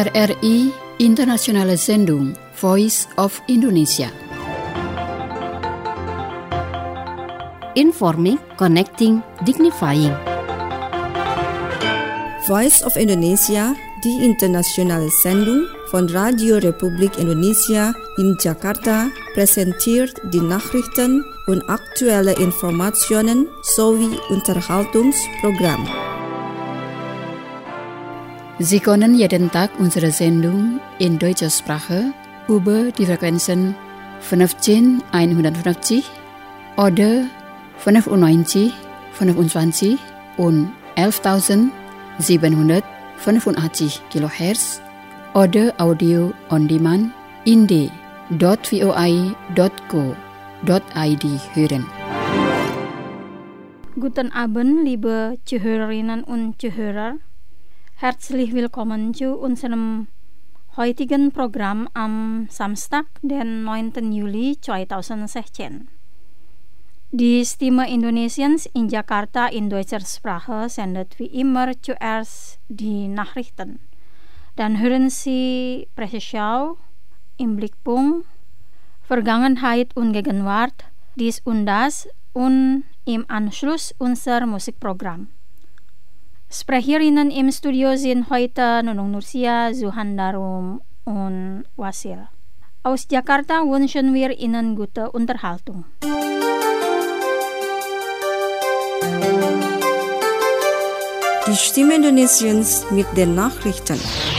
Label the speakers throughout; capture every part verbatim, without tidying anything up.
Speaker 1: R R I Internationale Sendung Voice of Indonesia.
Speaker 2: Informing, connecting, dignifying.
Speaker 3: Voice of Indonesia, die internationale Sendung von Radio Republik Indonesia in Jakarta, präsentiert die Nachrichten und aktuelle Informationen sowie Unterhaltungsprogramm.
Speaker 1: Sie können jeden Tag unsere Sendung in deutscher Sprache über die Frequenzen fünfzehn oder fünfundneunzig, fünfundzwanzig und elftausendsiebenhundertfünfundachtzig Kilohertz oder Audio on Demand in d punkt voi punkt co punkt id hören.
Speaker 4: Guten Abend, liebe Zuhörerinnen und Zuhörer. Herzlich willkommen zu unserem heutigen Programm am Samstag, den neunten Juli zweitausendsechzehn. Die Stimme Indonesiens in Jakarta in deutscher Sprache sendet wie immer zuerst die Nachrichten. Dann hören Sie Presseschau, im Blickpunkt, Vergangenheit und Gegenwart, dies und das und im Anschluss unser Musikprogramm. Sprecherinnen im Studio sind heute Nunung Nursia, Zuhan Darum und Wasil. Aus Jakarta wünschen wir Ihnen gute Unterhaltung.
Speaker 3: Die Stimme Indonesiens mit den Nachrichten.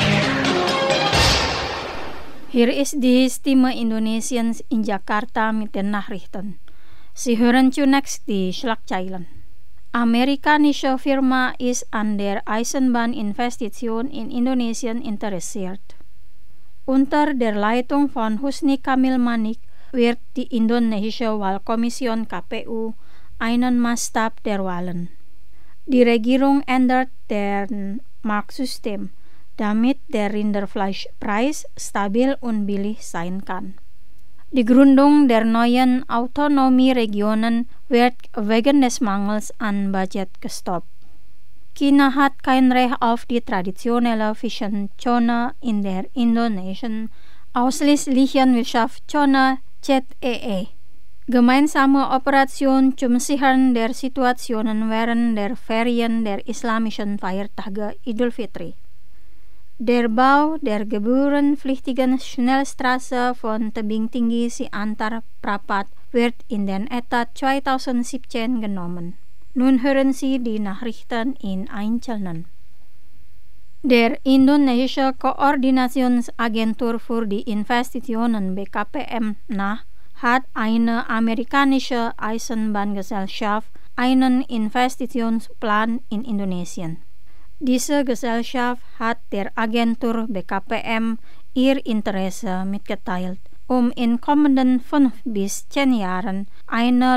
Speaker 4: Hier ist die Stimme Indonesiens in Jakarta mit den Nachrichten. Sie hören zunächst die Schlagzeilen. Amerikanische Firma ist an der Eisenbahninvestition in Indonesien interessiert. Unter der Leitung von Husni Kamil Manik wird die indonesische Wahlkommission K P U einen Maßstab der Wahlen. Die Regierung ändert deren Marktsystem, damit der Rinderfleischpreis stabil und billig sein kann. Die Gründung der neuen Autonomieregionen wird wegen des Mangels an Budget gestoppt. China hat kein Recht auf die traditionelle Fischenzone in der indonesischen ausschließlichen Wirtschaftszone Z E E. Gemeinsame Operation zum Sichern der Situationen während der Ferien der islamischen Feiertage Idul Fitri. Der Bau der gebührenpflichtigen Schnellstraße von Tebing Tinggi Siantar Prapat wird in den Etat zweitausendsiebzehn genommen. Nun hören Sie die Nachrichten in Einzelnen. Der indonesische Koordinationsagentur für die Investitionen B K P M N A hat eine amerikanische Eisenbahngesellschaft einen Investitionsplan in Indonesien. Diese Gesellschaft hat der Agentur B K P M ihr Interesse mitgeteilt, um in kommenden fünf bis zehn Jahren eine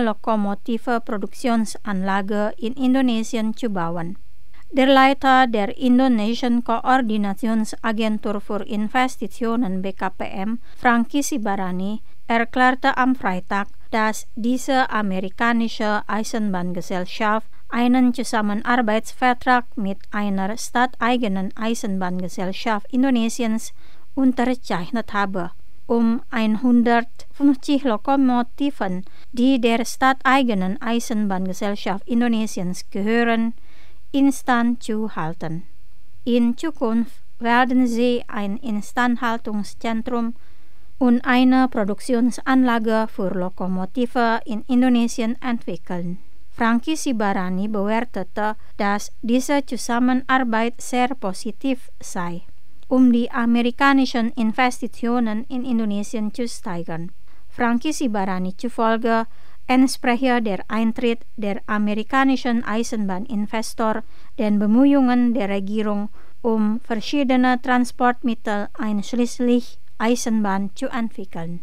Speaker 4: Lokomotive-Produktionsanlage in Indonesien zu bauen. Der Leiter der indonesischen Koordinationsagentur für Investitionen B K P M, Franky Sibarani, erklärte am Freitag, dass diese amerikanische Eisenbahngesellschaft einen Zusammenarbeitsvertrag mit einer staateigenen Eisenbahngesellschaft Indonesiens unterzeichnet habe, um hundertfünfzig Lokomotiven, die der staateigenen Eisenbahngesellschaft Indonesiens gehören, instand zu halten. In Zukunft werden sie ein Instandhaltungszentrum und eine Produktionsanlage für Lokomotive in Indonesien entwickeln. Franky Sibarani bewertete, dass diese Zusammenarbeit sehr positiv sei, um die amerikanischen Investitionen in Indonesien zu steigern. Franky Sibarani zufolge entspreche der Eintritt der amerikanischen Eisenbahninvestor den Bemühungen der Regierung, um verschiedene Transportmittel einschließlich Eisenbahn zu entwickeln.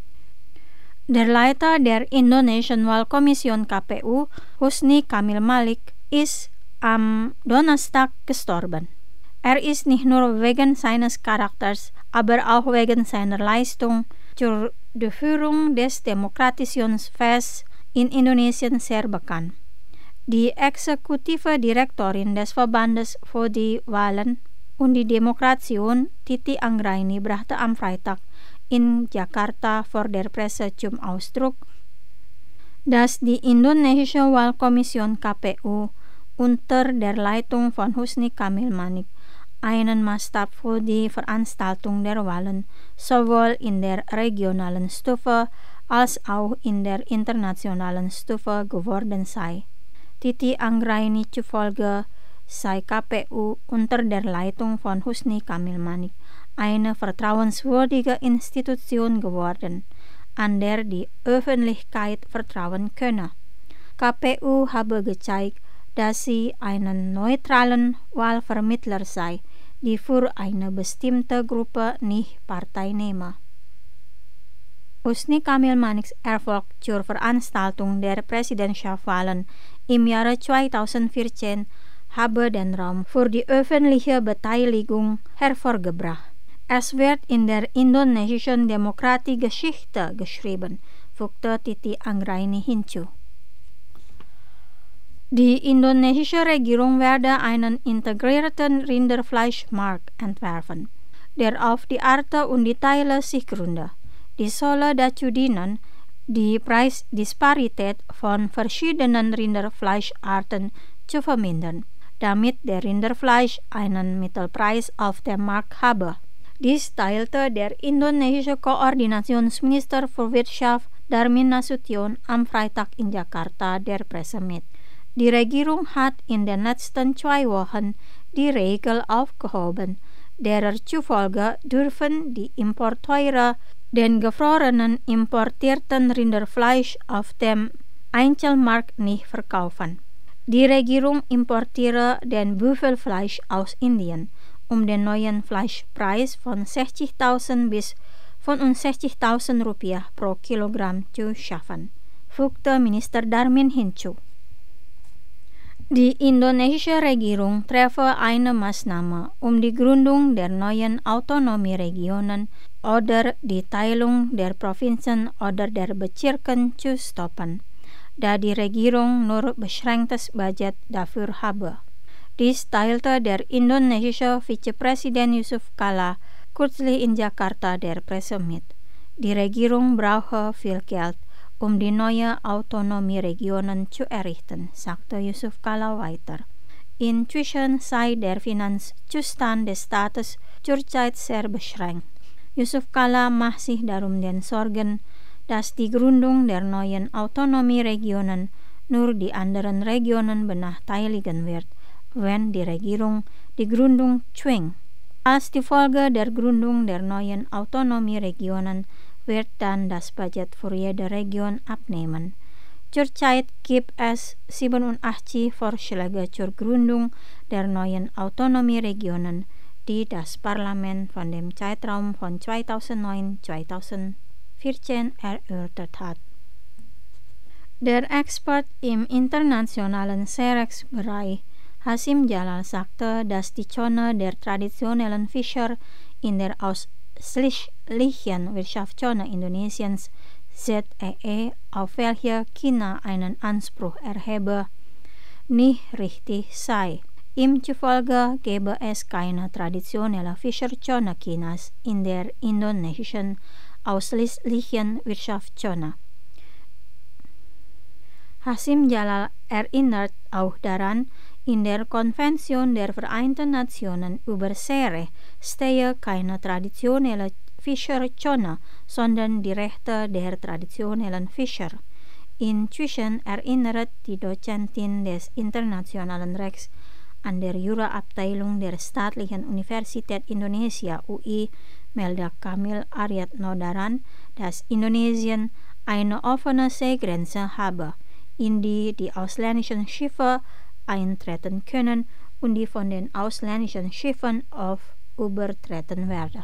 Speaker 4: Der Leiter der indonesischen Wahlkommission K P U, Husni Kamil Malik, ist am Donnerstag gestorben. Er ist nicht nur wegen seines Charakters, aber auch wegen seiner Leistung zur Durchführung des Demokratisationsfests in Indonesien sehr bekannt. Die exekutive Direktorin des Verbandes für die Wahlen und die Demonstration Titi Anggraini brachte am Freitag in Jakarta vor der Presse zum Ausdruck, dass die Indonesische Wahlkommission K P U unter der Leitung von Husni Kamil Manik einen Maßstab für die Veranstaltung der Wahlen sowohl in der regionalen Stufe als auch in der internationalen Stufe geworden sei. Titi Anggraini zufolge sei K P U unter der Leitung von Husni Kamil Manik eine vertrauenswürdige Institution geworden, an der die Öffentlichkeit vertrauen könne. K P U habe gezeigt, dass sie einen neutralen Wahlvermittler sei, die für eine bestimmte Gruppe nicht Partei nehme. Husni Kamil Maniks Erfolg zur Veranstaltung der Präsidentschaftswahlen im Jahre zweitausendvierzehn habe den Raum für die öffentliche Beteiligung hervorgebracht. Es wird in der indonesischen Demokratiegeschichte geschrieben, fügte Titi Anggraini hinzu. Die indonesische Regierung werde einen integrierten Rinderfleischmarkt entwerfen, der auf die Arten und die Teile sich gründe. Die solle dazu dienen, die Preisdisparität von verschiedenen Rinderfleischarten zu vermindern, damit der Rinderfleisch einen Mittelpreis auf dem Markt habe. Dies teilte der indonesische Koordinationsminister für Wirtschaft Darmin Nasution am Freitag in Jakarta der Presse mit. Die Regierung hat in den letzten zwei Wochen die Regel aufgehoben, derer zufolge dürfen die Importeure den gefrorenen importierten Rinderfleisch auf dem Einzelmarkt nicht verkaufen. Die Regierung importiere den Büffelfleisch aus Indien, um den neuen Fleischpreis von sechzigtausend bis fünfundsechzigtausend Rupiah pro Kilogramm zu schaffen, fügte Minister Darmin hinzu. Die indonesische Regierung treffe eine Maßnahme, um die Gründung der neuen Autonomieregionen oder die Teilung der Provinzen oder der Bezirken zu stoppen, da die Regierung nur beschränktes Budget dafür habe. Dies teilte der indonesische Vizepräsident Yusuf Kala kürzlich in Jakarta der Presse mit. Die Regierung brauche viel Geld, um die neuen Autonomieregionen zu errichten, sagte Yusuf Kala weiter. Inzwischen sei der Finanzzustand des Staates zurzeit sehr beschränkt. Yusuf Kala macht sich darum den Sorgen, dass die Gründung der neuen Autonomieregionen nur die anderen Regionen benachteiligen wird, wenn die Regierung die Gründung zwingt. Als die Folge der Gründung der neuen Autonomieregionen wird dann das Budget für jede Region abnehmen. Zurzeit gibt es siebenundachtzig Vorschläge zur Gründung der neuen Autonomieregionen, die das Parlament von dem Zeitraum von zweitausendneun bis zweitausendvierzehn erörtert hat. Der Expert im internationalen Seerechtsbereich Hasim Jalal sagte, dass die Zone der traditionellen Fischer in der ausschließlichen Wirtschaftszone Indonesiens Z E E, auf welche China einen Anspruch erhebe, nicht richtig sei. Ihm zufolge gebe es keine traditionelle Fischerzone Chinas in der indonesischen ausschließlichen Wirtschaftszone. Hasim Jalal erinnert auch daran, in der Konvention der Vereinten Nationen über Seerecht stehe keine traditionelle Fischerzone, sondern die Rechte der traditionellen Fischer. Inzwischen erinnert die Dozentin des internationalen Rechts an der Juraabteilung der Staatlichen Universität Indonesia U I, Melda Kamil Ariadno daran, dass Indonesien eine offene Seegrenze habe, in die die ausländischen Schiffe eintreten können und die von den ausländischen Schiffen auf übertreten werden.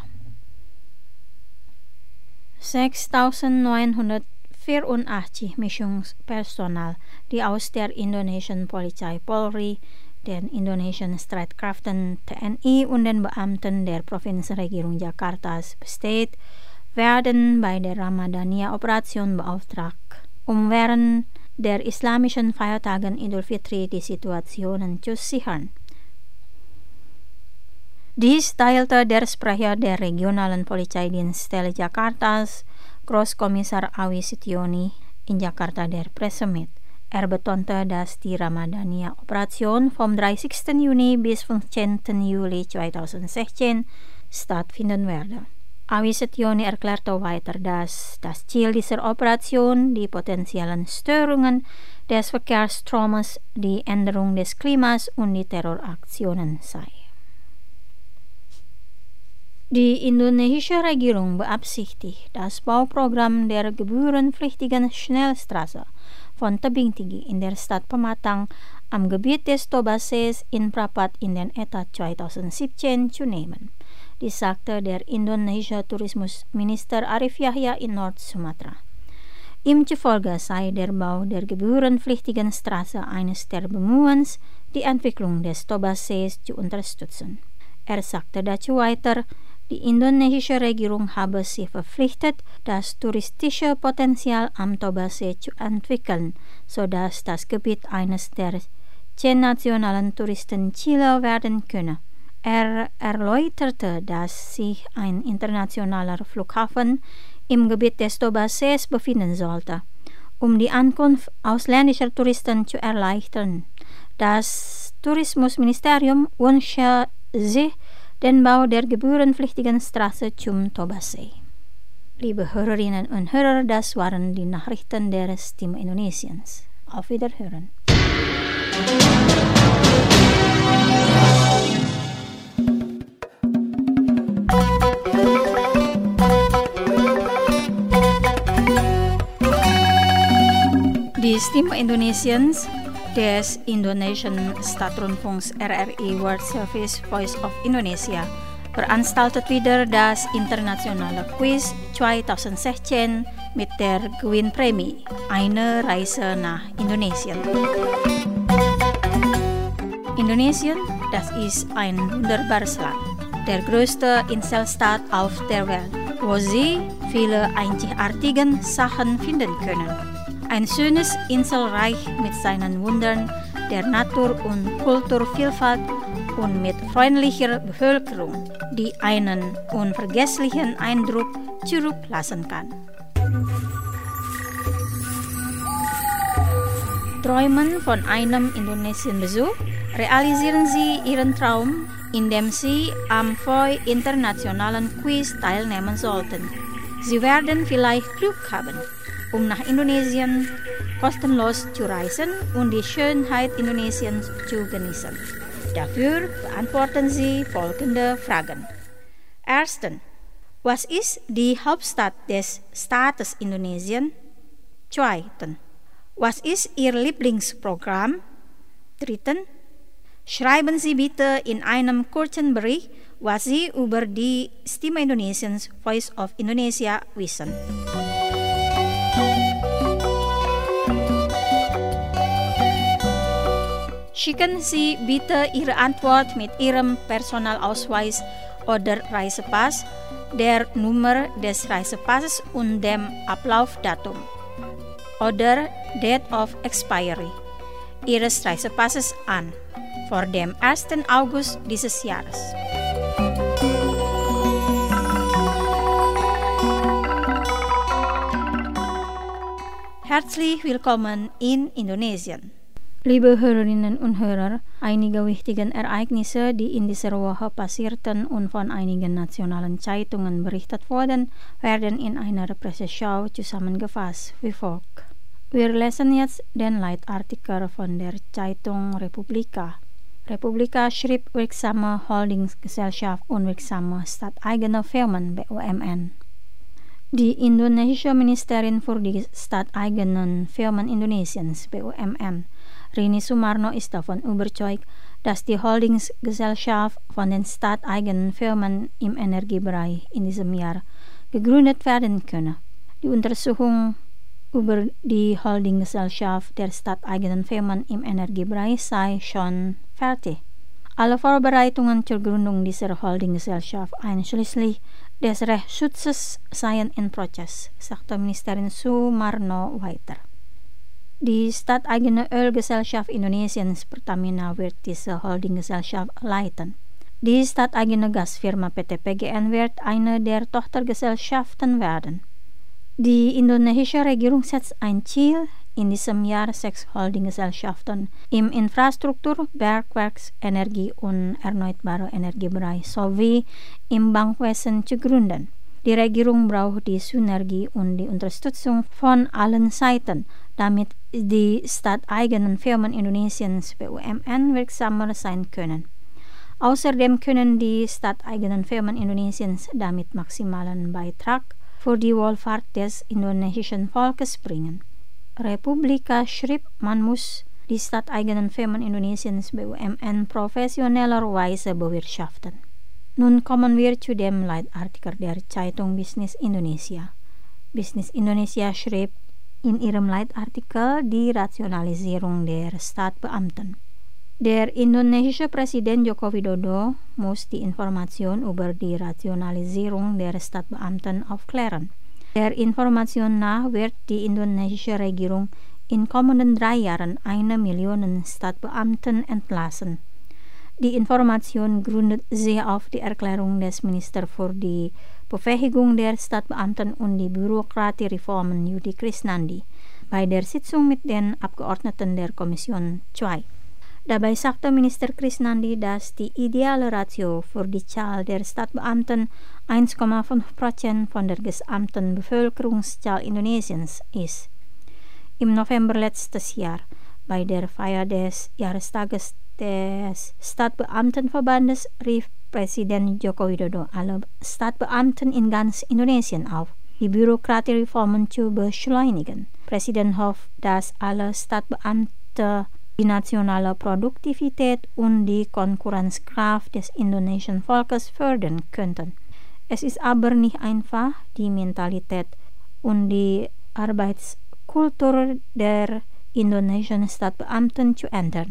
Speaker 4: sechstausendneunhundertvierundachtzig Missionspersonal, die aus der indonesischen Polizei Polri, den indonesischen Streitkräften T N I und den Beamten der Provinzregierung Jakartas besteht, werden bei der Ramadania-Operation beauftragt, um während der islamischen Feiertagen Idul Fitri die Situationen zu sichern. Dies teilte der Sprecher der regionalen Polizeidienst Jakartas, Großkommissar Awi Setioni, in Jakarta der Presse mit. Er betonte, dass die Ramadania-Operation vom dreißigsten Juni bis fünfzehnten Juli zweitausendsechzehn stattfinden werde. Awi Setioni erklärte weiter, dass das Ziel dieser Operation die potenziellen Störungen des Verkehrsstromes, die Änderung des Klimas und die Terroraktionen sei. Die indonesische Regierung beabsichtigt, das Bauprogramm der gebührenpflichtigen Schnellstraße von Tebing Tinggi in der Stadt Pematang am Gebiet des Toba-Sees in Prapat in den Eta zweitausendsiebzehn zu nehmen. Dies sagte der indonesische Tourismusminister Arif Yahya in Nord-Sumatra. Ihm zufolge sei der Bau der gebührenpflichtigen Straße eines der Bemühens, die Entwicklung des Toba-Sees zu unterstützen. Er sagte dazu weiter, die indonesische Regierung habe sich verpflichtet, das touristische Potenzial am Toba-See zu entwickeln, sodass das Gebiet eines der zehn nationalen Touristenziele werden könne. Er erläuterte, dass sich ein internationaler Flughafen im Gebiet des Toba-Sees befinden sollte, um die Ankunft ausländischer Touristen zu erleichtern. Das Tourismusministerium wünsche sich den Bau der gebührenpflichtigen Straße zum Toba-See. Liebe Hörerinnen und Hörer, das waren die Nachrichten der Stimme Indonesiens. Auf Wiederhören. Die Stimme Indonesiens des Indonesian Staatsrundfunks R R I World Service Voice of Indonesia veranstaltet wieder das internationale Quiz zweitausendsechzehn mit der Gewinnprämie Eine Reise nach Indonesien. Indonesien, das ist ein wunderbares Land, der größte Inselstaat auf der Welt, wo Sie viele einzigartige Sachen finden können. Ein schönes Inselreich mit seinen Wundern der Natur- und Kulturvielfalt und mit freundlicher Bevölkerung, die einen unvergesslichen Eindruck zurücklassen kann. Träumen von einem Indonesien-Besuch? Realisieren Sie Ihren Traum, indem Sie am V O I internationalen Quiz teilnehmen sollten. Sie werden vielleicht Glück haben, um nach Indonesien kostenlos zu reisen und die Schönheit Indonesiens zu genießen. Dafür beantworten Sie folgende Fragen. Erstens, was ist die Hauptstadt des Staates Indonesien? Zweitens, was ist Ihr Lieblingsprogramm? Drittens, schreiben Sie bitte in einem kurzen Bericht, was Sie über die Stimme Indonesiens Voice of Indonesia wissen. Schicken Sie bitte Ihre Antwort mit Ihrem Personalausweis oder Reisepass, der Nummer des Reisepasses und dem Ablaufdatum oder Date of Expiry Ihres Reisepasses an, vor dem ersten August dieses Jahres. Herzlich willkommen in Indonesien. Liebe Hörerinnen und Hörer, einige wichtige Ereignisse, die in dieser Woche passierten und von einigen nationalen Zeitungen berichtet wurden, werden in einer Presseschau zusammengefasst wie folgt. Wir lesen jetzt den Leitartikel von der Zeitung Republika. Republika schrieb wirksame Holdinggesellschaft und wirksame staateigene Firmen B U M N. Die indonesische Ministerin für die staateigenen Firmen Indonesiens B U M N, Rini Sumarno, ist davon überzeugt, dass die Holdinggesellschaft von den staateigenen Firmen im Energiebereich in diesem Jahr gegründet werden könne. Die Untersuchung über die Holdinggesellschaft der staateigenen Firmen im Energiebereich sei schon fertig. Alle Vorbereitungen zur Gründung dieser Holdinggesellschaft, einschließlich des Rechtsschutzes, seien in Prozess, sagte Ministerin Sumarno weiter. Die staateigene Ölgesellschaft Indonesiens Pertamina wird diese Holdinggesellschaft leiten. Die stadteigene Gasfirma P T P G N wird eine der Tochtergesellschaften werden. Die indonesische Regierung setzt ein Ziel, in diesem Jahr sechs Holdinggesellschaften im Infrastruktur, Bergwerks, Energie und erneuerbare Energiebereich sowie im Bankwesen zu gründen. Die Regierung braucht die Synergie und die Unterstützung von allen Seiten, damit die stadteigenen Firmen Indonesiens B U M N wirksamer sein können. Außerdem können die stadteigenen Firmen Indonesiens damit maximalen Beitrag für die Wohlfahrt des indonesischen Volkes bringen. Republika schrieb, man muss die stadteigenen Firmen Indonesiens B U M N professionellerweise bewirtschaften. Nun kommen wir zu dem Leitartikel der Zeitung Business Indonesia. Business Indonesia schrieb in ihrem Leitartikel die Rationalisierung der Staatsbeamten. Der indonesische Präsident Joko Widodo muss die Information über die Rationalisierung der Staatsbeamten aufklären. Der Information nach wird die indonesische Regierung in kommenden drei Jahren eine Million Staatsbeamten entlassen. Die Information gründet sich auf die Erklärung des Ministers für die Befähigung der Staatsbeamten und die Bürokratiereformen Yudi Krisnandi bei der Sitzung mit den Abgeordneten der Kommission zwei. Dabei sagte Minister Krisnandi, dass die ideale Ratio für die Zahl der Staatsbeamten eins Komma fünf Prozent von der gesamten Bevölkerungszahl Indonesiens ist. Im November letztes Jahr, bei der Feier des Jahrestages des Staatsbeamtenverbandes, rief Präsident Joko Widodo alle Staatsbeamten in ganz Indonesien auf, die Bürokratiereformen zu beschleunigen. Präsident hofft, dass alle Staatsbeamte die nationale Produktivität und die Konkurrenzkraft des indonesischen Volkes fördern könnten. Es ist aber nicht einfach, die Mentalität und die Arbeitskultur der indonesischen Staatsbeamten zu ändern.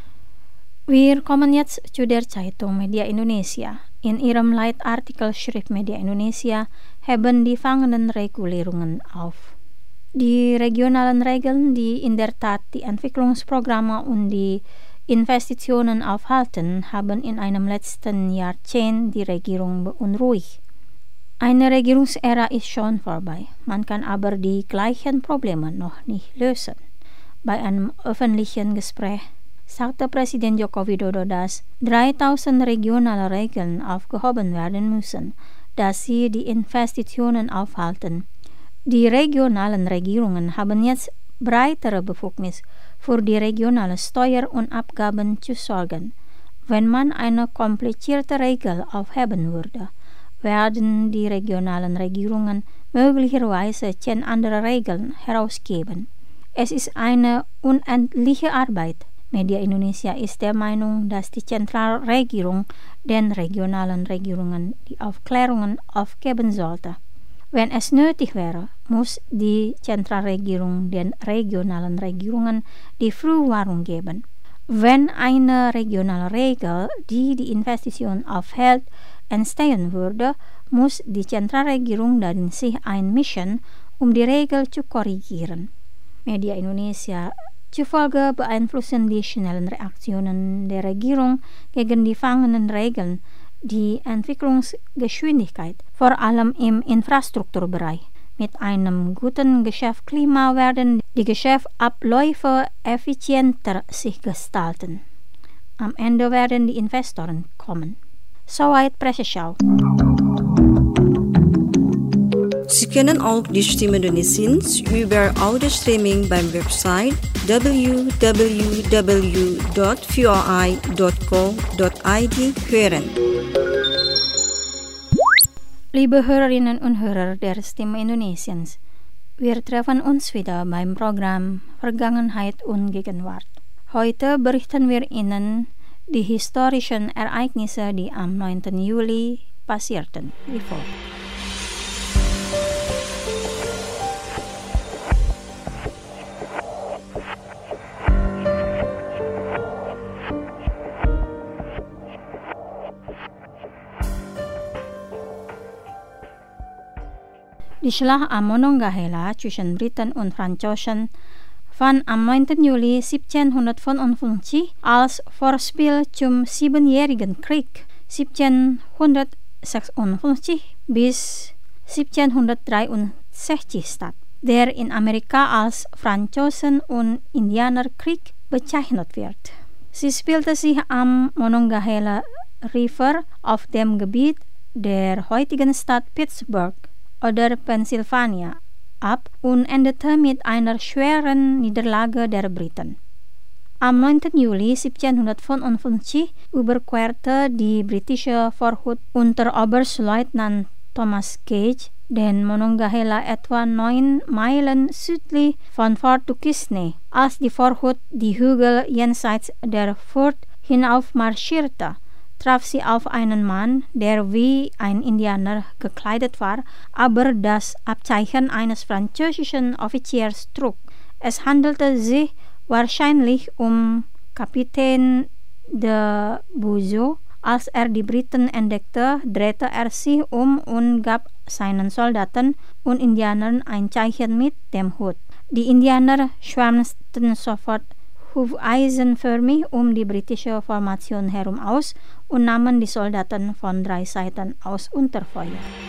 Speaker 4: Wir kommen jetzt zu der Zeitung Media Indonesia. In ihrem Leitartikel schrieb Media Indonesia, heben die fangenden Regulierungen auf. Die regionalen Regeln, die in der Tat die Entwicklungsprogramme und die Investitionen aufhalten, haben in einem letzten Jahrzehnt die Regierung beunruhigt. Eine Regierungsära ist schon vorbei, man kann aber die gleichen Probleme noch nicht lösen. Bei einem öffentlichen Gespräch sagte Präsident Joko Widodo, dass dreitausend regionale Regeln aufgehoben werden müssen, dass sie die Investitionen aufhalten. Die regionalen Regierungen haben jetzt breitere Befugnis, für die regionale Steuer und Abgaben zu sorgen. Wenn man eine komplizierte Regel aufheben würde, werden die regionalen Regierungen möglicherweise zehn andere Regeln herausgeben. Es ist eine unendliche Arbeit. Media Indonesia ist der Meinung, dass die Zentralregierung den regionalen Regierungen die Aufklärungen aufgeben sollte. Wenn es nötig wäre, muss die Zentralregierung den regionalen Regierungen die Frühwarnung geben. Wenn eine regionale Regel, die die Investition aufhält, entstehen würde, muss die Zentralregierung darin sich einmischen, um die Regel zu korrigieren. Media Indonesia zufolge beeinflussen die schnellen Reaktionen der Regierung gegen die fangenden Regeln die Entwicklungsgeschwindigkeit, vor allem im Infrastrukturbereich. Mit einem guten Geschäftsklima werden die Geschäftsabläufe effizienter sich gestalten. Am Ende werden die Investoren kommen. Soweit Presseschau.
Speaker 3: Sie können auch die Stimme Indonesiens über Audio-Streaming beim Website w w w dot v o i dot co dot i d hören.
Speaker 4: Liebe Hörerinnen und Hörer der Stimme Indonesiens, wir treffen uns wieder beim Programm Vergangenheit und Gegenwart. Heute berichten wir Ihnen die historischen Ereignisse, die am neunten Juli passierten, wie folgt. Die Schlacht am Monongahela zwischen Briten und Franzosen fand am neunten Juli siebzehnhundertfünfundfünfzig als Vorspiel zum Siebenjährigen Krieg siebzehnhundertsechsundfünfzig bis siebzehnhundertdreiundsechzig statt, der in Amerika als Franzosen- und Indianerkrieg bezeichnet wird. Sie spielte sich am Monongahela River auf dem Gebiet der heutigen Stadt Pittsburgh oder Pennsylvania ab und endete mit einer schweren Niederlage der Briten. Am neunten Juli siebzehnhundertfünfundfünfzig überquerte die britische Vorhut unter Oberstleutnant Thomas Gage den Monongahela etwa neun Meilen südlich von Fort Duquesne, als die Vorhut die Hügel jenseits der Furt hinauf marschierte, traf sie auf einen Mann, der wie ein Indianer gekleidet war, aber das Abzeichen eines französischen Offiziers trug. Es handelte sich wahrscheinlich um Kapitän de Buzo. Als er die Briten entdeckte, drehte er sich um und gab seinen Soldaten und Indianern ein Zeichen mit dem Hut. Die Indianer schwärmten sofort hufeisenförmig um die britische Formation herum aus und nahmen die Soldaten von drei Seiten aus unter Feuer.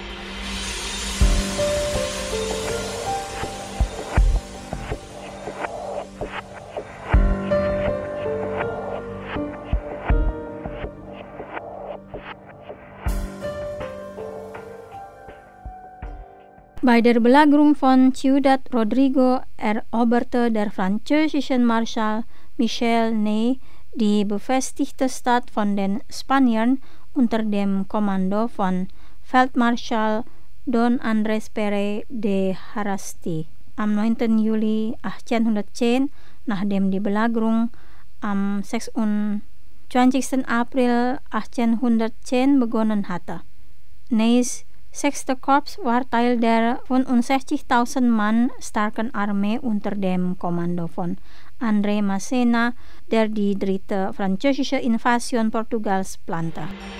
Speaker 4: Bei der Belagerung von Ciudad Rodrigo eroberte der französische Marschall Michel Ney die befestigte Stadt von den Spaniern unter dem Kommando von Feldmarschall Don Andrés Pérez de Harasti. Am neunten Juli achtzehnhundertzehn, nachdem die Belagerung am sechsundzwanzigsten April achtzehnhundertzehn begonnen hatte. Neys sechste Korps war Teil der fünfundsechzigtausend Mann starken Armee unter dem Kommando von André Massena, der die dritte französische Invasion Portugals plante.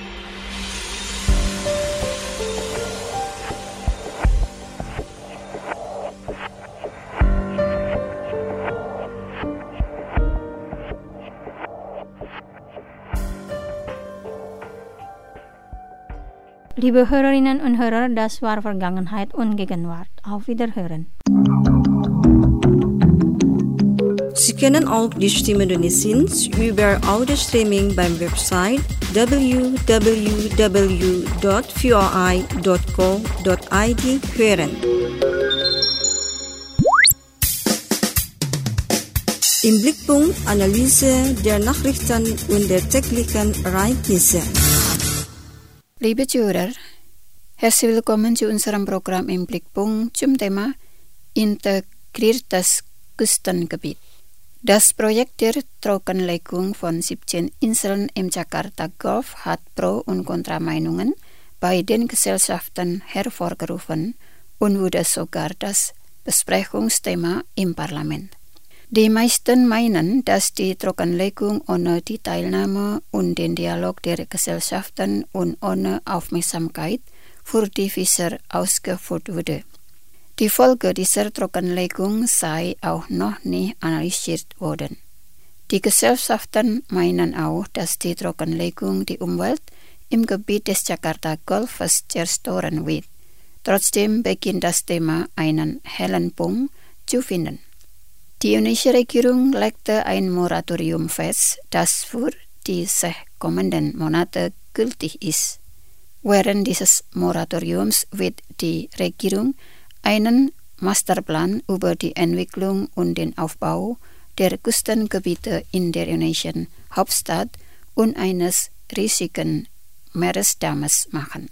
Speaker 4: Liebe Hörerinnen und Hörer, das war Vergangenheit und Gegenwart. Auf Wiederhören.
Speaker 3: Sie können auch die Stimme Indonesiens über Audio-Streaming beim Website w w w dot v o i dot co dot i d hören. Im Blickpunkt Analyse der Nachrichten und der täglichen Ereignisse.
Speaker 1: Liebe Zuhörer, herzlich willkommen zu unserem Programm im Blickpunkt zum Thema Integriertes Küstengebiet. Das Projekt der Trockenlegung von siebzehn Inseln im Jakarta Golf hat Pro- und Kontra-Meinungen bei den Gesellschaften hervorgerufen und wurde sogar das Besprechungsthema im Parlament. Die meisten meinen, dass die Trockenlegung ohne die Teilnahme und den Dialog der Gesellschaften und ohne Aufmerksamkeit für die Fischer ausgeführt wurde. Die Folge dieser Trockenlegung sei auch noch nicht analysiert worden. Die Gesellschaften meinen auch, dass die Trockenlegung die Umwelt im Gebiet des Jakarta-Golfes zerstören wird. Trotzdem beginnt das Thema einen hellen Punkt zu finden. Die indonesische Regierung legte ein Moratorium fest, das für die sechs kommenden Monate gültig ist. Während dieses Moratoriums wird die Regierung einen Masterplan über die Entwicklung und den Aufbau der Küstengebiete in der indonesischen Hauptstadt und eines riesigen Meeresdammes machen.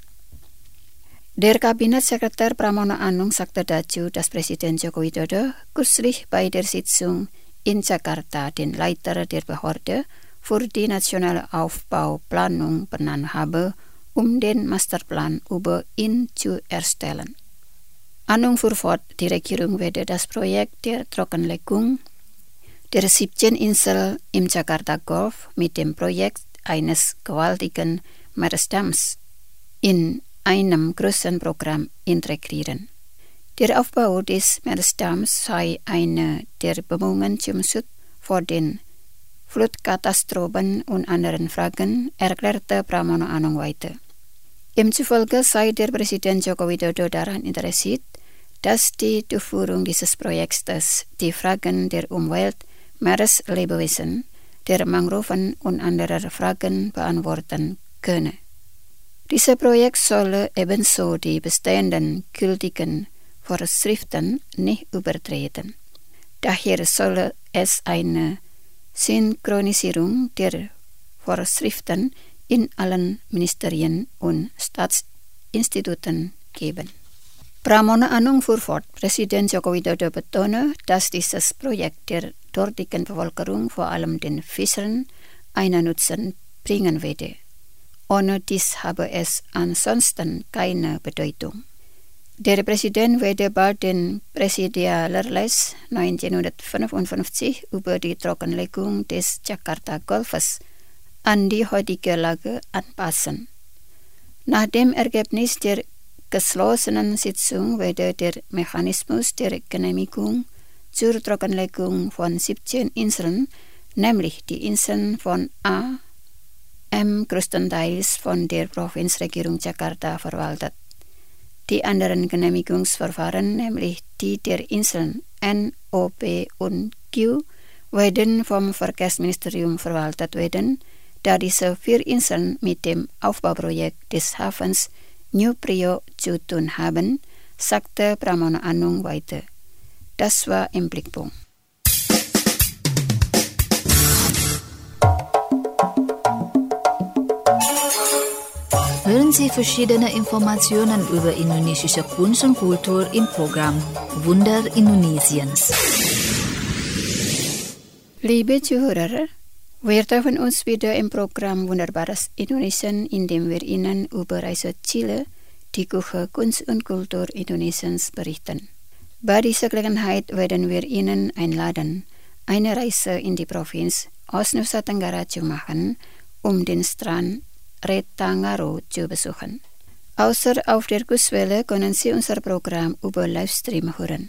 Speaker 1: Der Kabinettssekretär Pramono Anung sagte dazu, dass Präsident Joko Widodo kürzlich bei der Sitzung in Jakarta den Leiter der Behörde für die nationale Aufbauplanung benannt habe, um den Masterplan über ihn zu erstellen. Anung fuhr fort, die Regierung werde das Projekt der Trockenlegung der siebzehn Inseln im Jakarta-Golf mit dem Projekt eines gewaltigen Meeresdamms in einem großen Programm integrieren. Der Aufbau des Meeresdamms sei eine der Bemühungen zum Schutz vor den Flutkatastrophen und anderen Fragen, erklärte Pramono Anung weiter. Im Zufolge sei der Präsident Joko Widodo daran interessiert, dass die Durchführung dieses Projektes die Fragen der Umwelt, Meereslebewesen, der Mangroven und anderer Fragen beantworten könne. Dieses Projekt solle ebenso die bestehenden gültigen Vorschriften nicht übertreten. Daher solle es eine Synchronisierung der Vorschriften in allen Ministerien und Staatsinstituten geben. Pramono Anung fuhr fort, Präsident Joko Widodo betone, dass dieses Projekt der dortigen Bevölkerung, vor allem den Fischern, einen Nutzen bringen werde. Ohne dies habe es ansonsten keine Bedeutung. Der Präsident werde bald den Präsidialerlass neunzehnhundertfünfundfünfzig über die Trockenlegung des Jakarta-Golfes an die heutige Lage anpassen. Nach dem Ergebnis der geschlossenen Sitzung werde der Mechanismus der Genehmigung zur Trockenlegung von siebzehn Inseln, nämlich die Inseln von A, M größtenteils von der Provinzregierung Jakarta verwaltet. Die anderen Genehmigungsverfahren, nämlich die der Inseln N, O, P und Q, werden vom Verkehrsministerium verwaltet werden, da diese vier Inseln mit dem Aufbauprojekt des Hafens New Prio zu tun haben, sagte Pramono Anung weiter. Das war im Blickpunkt.
Speaker 5: Hören Sie verschiedene Informationen über indonesische Kunst und Kultur im Programm Wunder Indonesiens.
Speaker 1: Liebe Zuhörer, wir treffen uns wieder im Programm Wunderbares Indonesien, in dem wir Ihnen über Reiseziele, die Küche, Kunst und Kultur Indonesiens berichten. Bei dieser Gelegenheit werden wir Ihnen einladen, eine Reise in die Provinz Nusa Tenggara zu machen, um den Strand Ratengaru zu besuchen. Außer auf der Kurswelle können Sie unser Programm über Livestream hören.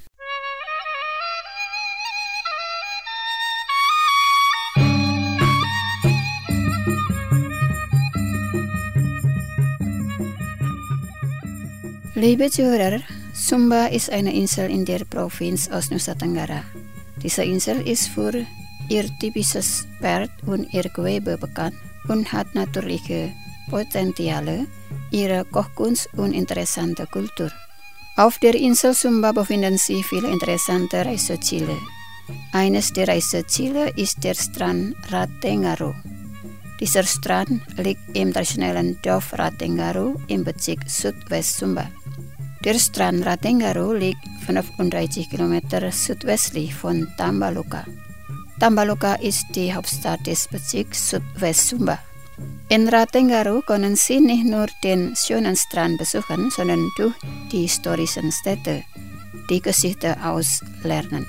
Speaker 1: Liebe Zuhörer, Sumba ist eine Insel in der Provinz Nusa Tenggara. Diese Insel ist für ihr typisches Pferd und ihr Gewebe bekannt und hat natürliche Potenziale, ihre Kochkunst und interessante Kultur. Auf der Insel Sumba befinden sich viele interessante Reiseziele. Eines der Reiseziele ist der Strand Ratengaru. Dieser Strand liegt im traditionellen Dorf Ratengaru im Bezirk Südwest Sumba. Der Strand Ratengaru liegt fünfunddreißig Kilometer südwestlich von Tambaluka. Tambaluka ist die Hauptstadt des Bezirks Südwest Sumba. In Ratengaru können Sie nicht nur den schönen Strand besuchen, sondern durch die historischen Städte die Geschichte auslernen.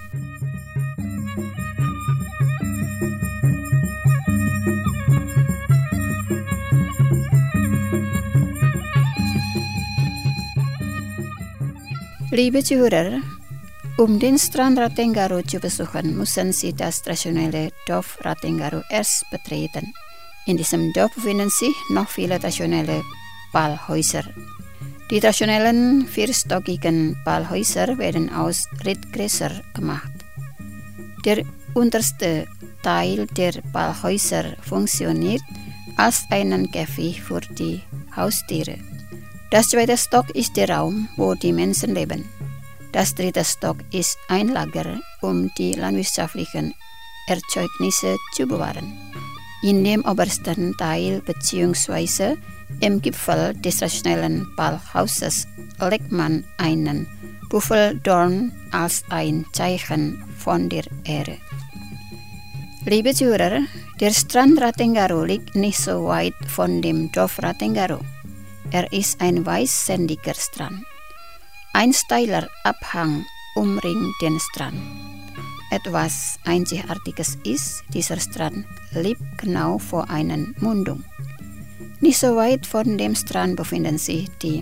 Speaker 1: Liebe Zuhörer, um den Strand Ratengaru zu besuchen, müssen Sie das traditionelle Dorf Ratengaru erst betreten. In diesem Dorf befinden sich noch viele traditionelle Palhäuser. Die traditionellen vierstöckigen Palhäuser werden aus Riedgräser gemacht. Der unterste Teil der Palhäuser funktioniert als einen Käfig für die Haustiere. Das zweite Stock ist der Raum, wo die Menschen leben. Das dritte Stock ist ein Lager, um die landwirtschaftlichen Erzeugnisse zu bewahren. In dem obersten Teil bzw. im Gipfel des traditionellen Palhauses legt man einen Büffeldorn als ein Zeichen von der Ehre. Liebe Zuhörer, der Strand Ratengaru liegt nicht so weit von dem Dorf Ratengaru. Er ist ein weiß-sandiger Strand. Ein steiler Abhang umringt den Strand. Etwas Einzigartiges ist, dieser Strand liegt genau vor einer Mündung. Nicht so weit von dem Strand befinden sich die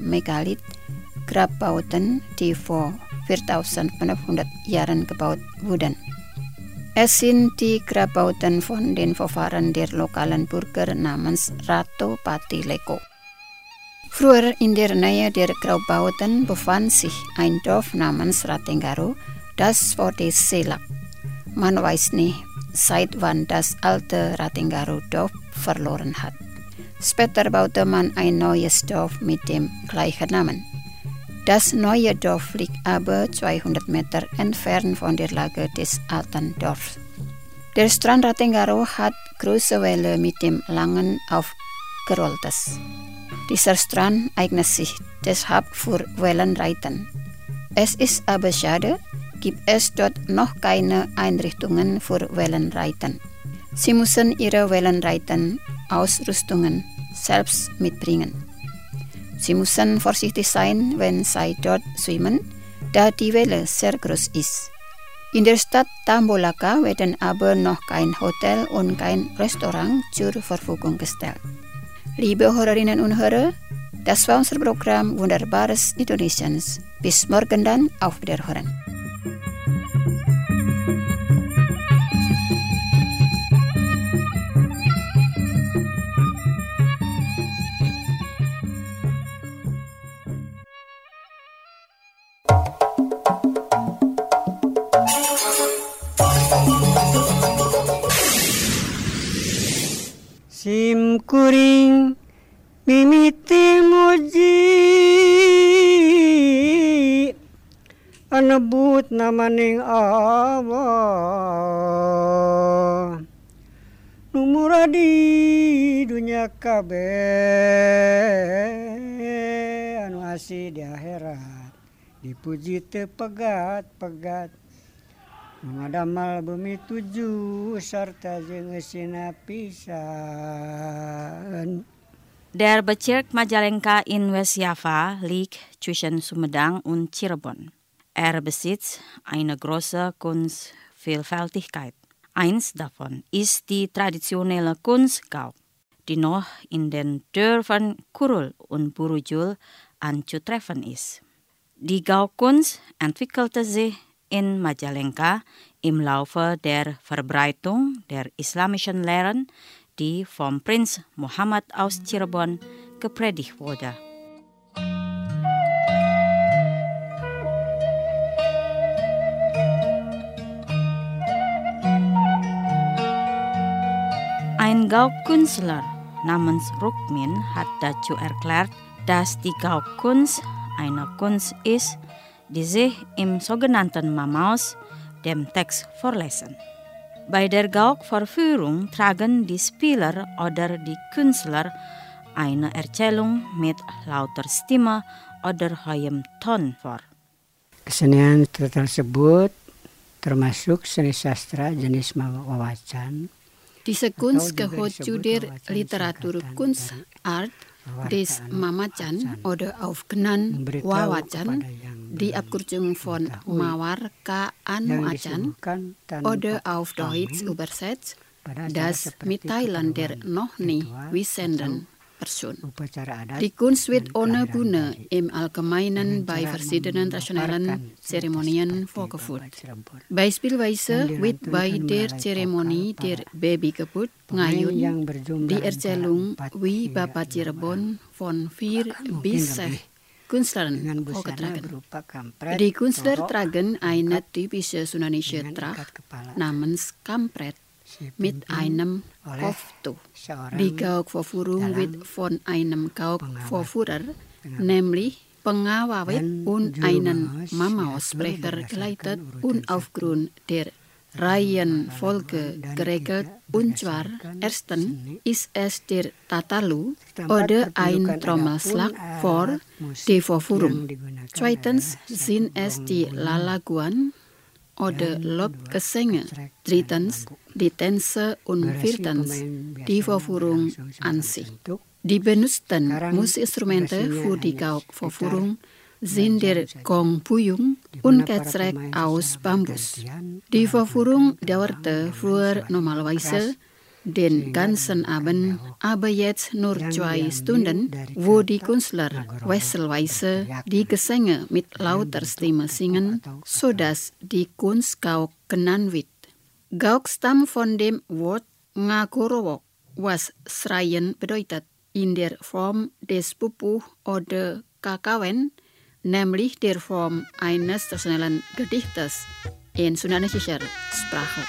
Speaker 1: Megalith-Grabbauten, die vor viertausendfünfhundert Jahren gebaut wurden. Es sind die Grabbauten von den Vorfahren der lokalen Bürger namens Rato Pati Leko. Früher in der Nähe der Grabbauten befand sich ein Dorf namens Ratenggaro, das vor der See lag. Man weiß nicht, seit wann das alte Ratenggaro-Dorf verloren hat. Später baute man ein neues Dorf mit dem gleichen Namen. Das neue Dorf liegt aber zweihundert Meter entfernt von der Lage des alten Dorfs. Der Strand Ratenggaro hat große Welle mit dem langen aufgerolltes. Dieser Strand eignet sich deshalb für Wellenreiten. Es ist aber schade, gibt es dort noch keine Einrichtungen für Wellenreiten. Sie müssen ihre Wellenreiten-Ausrüstungen selbst mitbringen. Sie müssen vorsichtig sein, wenn sie dort schwimmen, da die Welle sehr groß ist. In der Stadt Tambolaka werden aber noch kein Hotel und kein Restaurant zur Verfügung gestellt. Liebe Hörerinnen und Hörer, das war unser Programm Wunderbares Indonesiens. Bis morgen dann, auf Wiederhören.
Speaker 6: Sim kuring mimiti muji anebut namaning Allah numuradi dunya kabeh anu asih di akhirat dipuji teu pegat-pegat Mengadamal bumi tujuh serta jeung eusina pisan.
Speaker 7: Der Bezirk Majalengka in West Java liegt zwischen Sumedang und Cirebon. Er besitzt eine große Kunstvielfältigkeit. Eins davon ist die traditionelle Kunstgauk, die noch in den Dörfern Kurul und Burujul anzutreffen ist. Die Gaukkunst entwickelte sich in Majalengka im Laufe der Verbreitung der islamischen Lehren, die vom Prinz Muhammad aus Cirebon gepredigt wurde. Ein Gaukkünstler namens Rukmin hat dazu erklärt, dass die Gaukkunst eine Kunst ist, die sich im sogenannten Mamaus, dem Text, vorlesen. Bei der Gaukvorführung tragen die Spieler oder die Künstler eine Erzählung mit lauter Stimme oder hohem Ton vor.
Speaker 6: Kesenian tersebut termasuk seni sastra jenis wawacan.
Speaker 1: Diese Kunst gehört zu der Literatur Kunstart des Mamacan oder auch genannt Wawacan, die Abkürzung von Mawar ka Anu Acan oder auf Deutsch übersetzt das Mitteilen der noch nie wissenden Person. Die Kunst wird ohne Bühne im Allgemeinen bei verschiedenen traditionellen Zeremonien vorgeführt. Beispielsweise wird bei der Zeremonie der Babygeburt Ngayun die Erzählung Wie Bapa Cirebon von vier bis sechs Künstlern vorgetragen. Die Künstler tragen eine typische sundanische Tracht namens Kampret mit einem Kopftuch. Die Gaukvorführung wird von einem Gaukvorführer, nämlich Pengawawit und einen Mamaussprecher geleitet und aufgrund der Reihenfolge geregelt. Und zwar erstens ist es der Tatalu oder ein Trommelschlag vor die Vorführung. Zweitens sind es die Lalaguan oder Lobgesänge. Drittens die Tänze und viertens die Vorführung an sich. Die benutzten Musikinstrumente für die Gaukvorführung sind der Gong Puyung und Kecrek aus Bambus. Die Vorführung dauerte früher normalerweise den ganzen Abend, aber jetzt nur zwei Stunden, wo die Künstler wechselweise die Gesänge mit lauter Stimme singen, sodass die Kunstgauk genannt wird. Gauk stam von dem Wort Ngagorowok was schreien bedeutet in der Form des Pupuh oder Kakawen, nämlich der Form eines traditionellen Gedichtes in sundanesischer Sprache.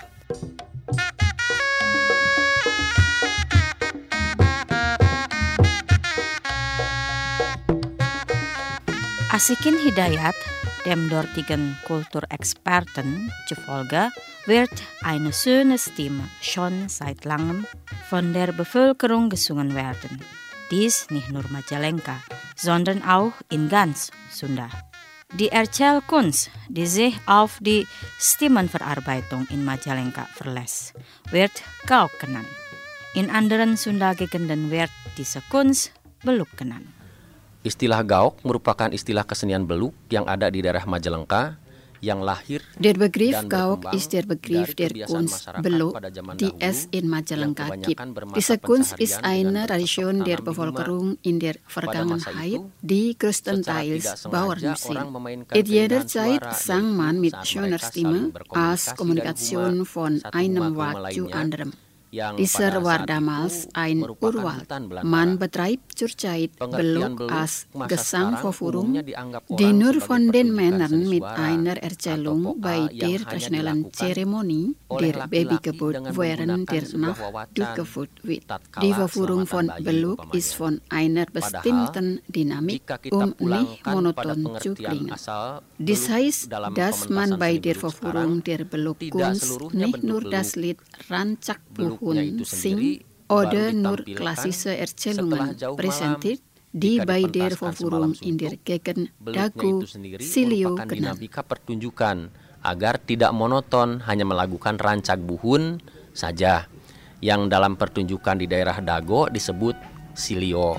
Speaker 7: Asikin Hidayat, dem dortigen Kulturexperten zufolge, wird eine schöne Stimme schon seit langem von der Bevölkerung gesungen werden. Dies nicht nur Majalengka, sondern auch in ganz Sunda. Die Erzählkunst, die sich auf die Stimmenverarbeitung in Majalengka verlässt, wird Gauk genannt. In anderen Sunda-Gegenden wird diese Kunst Beluk genannt.
Speaker 8: Istilah Gauk merupakan istilah kesenian beluk yang ada di daerah Majalengka yang lahir.
Speaker 1: Der Begriff Gauk ist der Begriff der Kunst Beluk, die es in Majalengka gibt. Diese Kunst ist eine Tradition der Bevölkerung in der Vergangenheit, die größtenteils Bauern sind. In jeder Zeit sang man mit schöner Stimme als Kommunikation von einem Wort zu anderem. Dieser war damals ein Urwald. Man betreibt zurzeit Beluk als Gesangvorführung, die nur von den Männern mit einer Erzählung bei der traditionellen Zeremonie der Babygeburt während der Nacht durchgeführt wird. Die Vorführung von Beluk ist von einer bestimmten Dynamik, um nicht monoton zu klingen. Das heißt, dass man bei der Vorführung der Beluk-Kunst nicht nur das Lied Rancak Puhun sing oder nur klassische Erzählungen präsentiert, die bei der Vorführung in der Gegend Dago Silio genannt.
Speaker 8: Pertunjukan agar tidak monoton hanya melakukan rancak buhun saja, yang dalam pertunjukan di daerah Dago disebut Silio.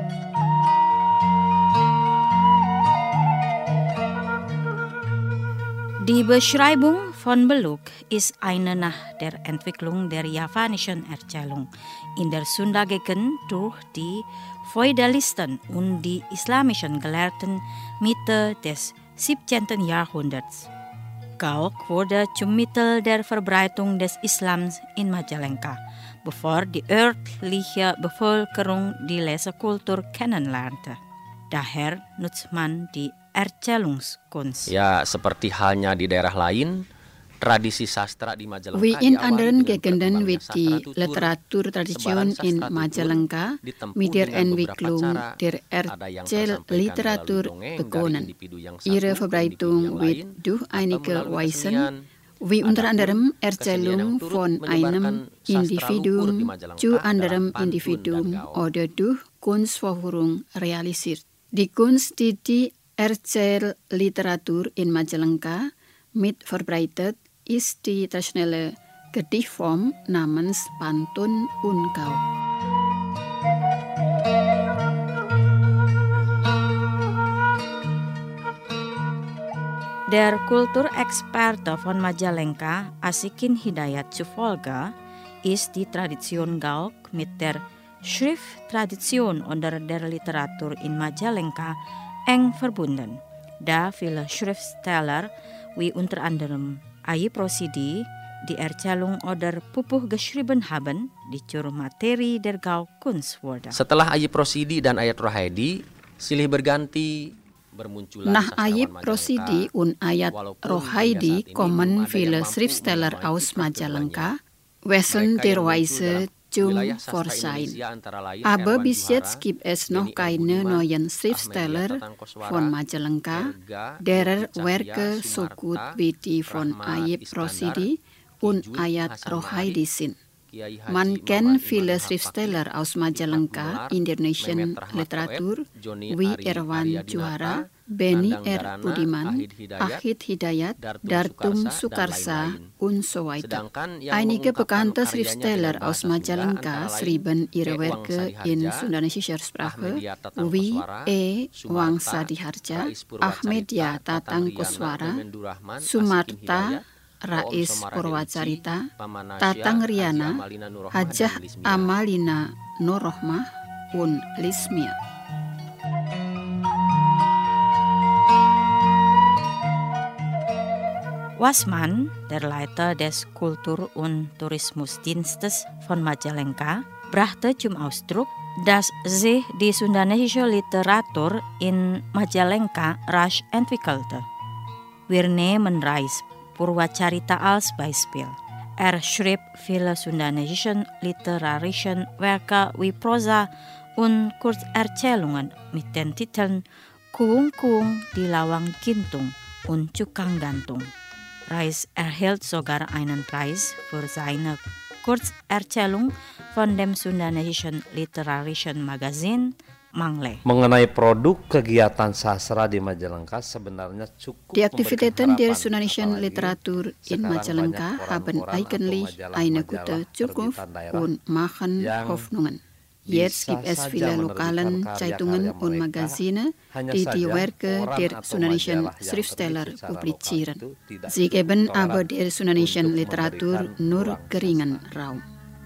Speaker 7: Die Beschreibung von Beluk ist eine nach der Entwicklung der javanischen Erzählung in der Sunda-Gegend durch die Feudalisten und die islamischen Gelehrten Mitte des siebzehnten Jahrhunderts. Gauk wurde zum Mittel der Verbreitung des Islams in Majalengka, bevor die örtliche Bevölkerung die Lesekultur kennenlernte. Daher nutzt man die Erzählungskunst.
Speaker 8: Ya, seperti halnya di daerah lain, tradisi sastra di Majalengka.
Speaker 1: Wie in anderen Gegenden wird die Literaturtradition in Majalengka mit der Entwicklung der Erzählliteratur begonnen. Ihre Verbreitung wird durch einige Weisen, wie unter anderem Erzählung von einem Individuum zu anderem Individuum oder durch Kunstvorführung realisiert. Die Kunst, die die Erzählliteratur in Majalengka mit verbreitet, ist die traditionelle Gedichtform namens Pantun und Gauk.
Speaker 7: Der Kulturexperte von Majalengka, Asikin Hidayat zufolge, ist die Tradition Gauk mit der Schrifttradition oder der Literatur in Majalengka eng verbunden, da viele Schriftsteller wie unter anderem Ayib Rosidi die Erzählung oder Pupuh geschrieben haben, die zur Materie der Gaukkunst wurde.
Speaker 8: Setelah Ayib Rosidi dan Ayat Rohaidi silih berganti bermunculan
Speaker 1: Nach Ayib Rosidi und Ayat Rohaidi kommen viele Schriftsteller aus Majalengka, wessen der Weise zum Vorschein. Aber bis jetzt gibt es noch keine neuen Schriftsteller von Majalengka, deren Werke so gut wie die von Ayib Rosidi und Ayat Rohaidi sind. Man kennt viele Schriftsteller aus Majalengka Indonesian Literatur wie Erwan Juara, Beni R. Budiman, Ahid Hidayat, Dartum Sukarsa und so weiter. Einige bekannte Schriftsteller aus Majalengka schrieben ihre Werke in sundanesischer Sprache wie E. Wangsa Diharja, Ahmedia Tatang Koswara, Sumarta Rais Purwacarita, Tatang Riana, Hajah Amalina Nurrohmah, und Lismia.
Speaker 7: Wasman, der Leiter des Kultur- und Tourismusdienstes von Majalengka, brachte zum Ausdruck, dass sich die sundanesische Literatur in Majalengka rasch entwickelte. Wir nehmen Rais Purwacarita als Beispiel. Er schrieb viele sundanesische literarische Werke wie Prosa und Kurzerzählungen mit den Titeln Kuung-Kuung di Lawang Gintung und Cukang Gantung. Rais erhielt sogar einen Preis für seine Kurzerzählung von dem sundanesischen literarischen Magazin Mangle.
Speaker 9: Mengenai produk kegiatan sastra di Majalengka sebenarnya cukup.
Speaker 1: Die Aktivitäten der sundanesischen Literatur in Majalengka haben eigentlich eine gute Zukunft und machen Hoffnungen. Jetzt gibt es viele lokale Zeitungen und Magazine, die die Werke der sundanesischen Schriftsteller publizieren. Sie geben aber der sundanesischen Literatur nur geringen Raum.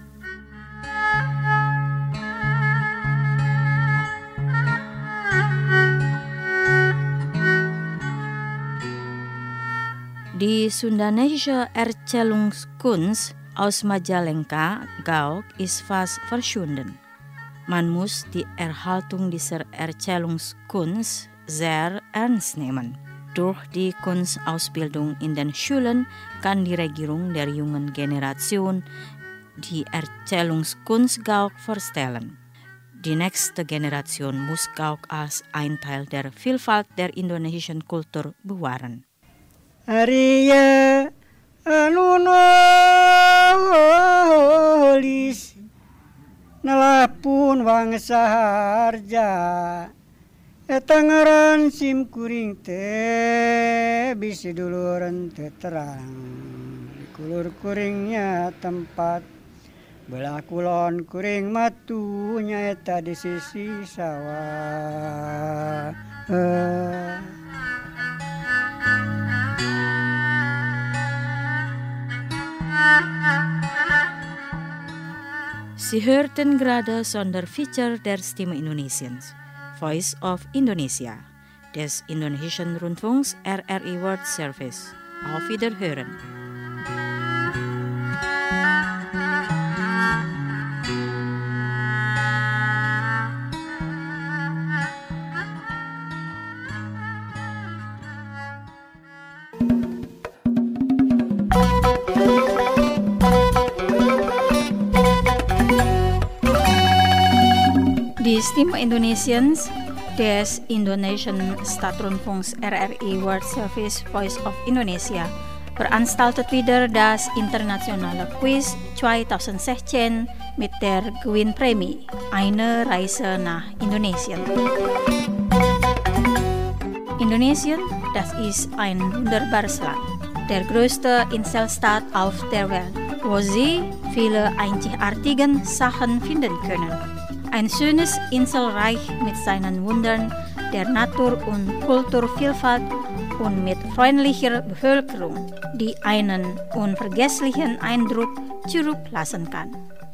Speaker 7: Die sundanesische Erzählungskunst aus Majalengka, Gaok, ist fast verschwunden. Man muss die Erhaltung dieser Erzählungskunst sehr ernst nehmen. Durch die Kunstausbildung in den Schulen kann die Regierung der jungen Generation die Erzählungskunst Gaok vorstellen. Die nächste Generation muss Gaok als ein Teil der Vielfalt der indonesischen Kultur bewahren.
Speaker 6: Ariya anunolis nalapun wangsa harja etangaran sim kuring te bisi duluran terang kulur kuringnya tempat belah kulon kuring matunya eta di sisi sawah.
Speaker 7: Sie hörten gerade Sonderfeature der Stimme Indonesiens, Voice of Indonesia, des indonesischen Rundfunks R R I World Service. Auf Wiederhören.
Speaker 4: Die Stimme Indonesiens des Indonesian Staatsrundfunks R R I World Service Voice of Indonesia veranstaltet wieder das internationale Quiz zwanzig sechzehn mit der Gewinnprämie Eine Reise nach Indonesien. Indonesien, das ist ein wunderbares Land, der größte Inselstaat auf der Welt, wo Sie viele einzigartige Sachen finden können. Ein schönes Inselreich mit seinen Wundern der Natur- und Kulturvielfalt und mit freundlicher Bevölkerung, die einen unvergesslichen Eindruck zurücklassen kann.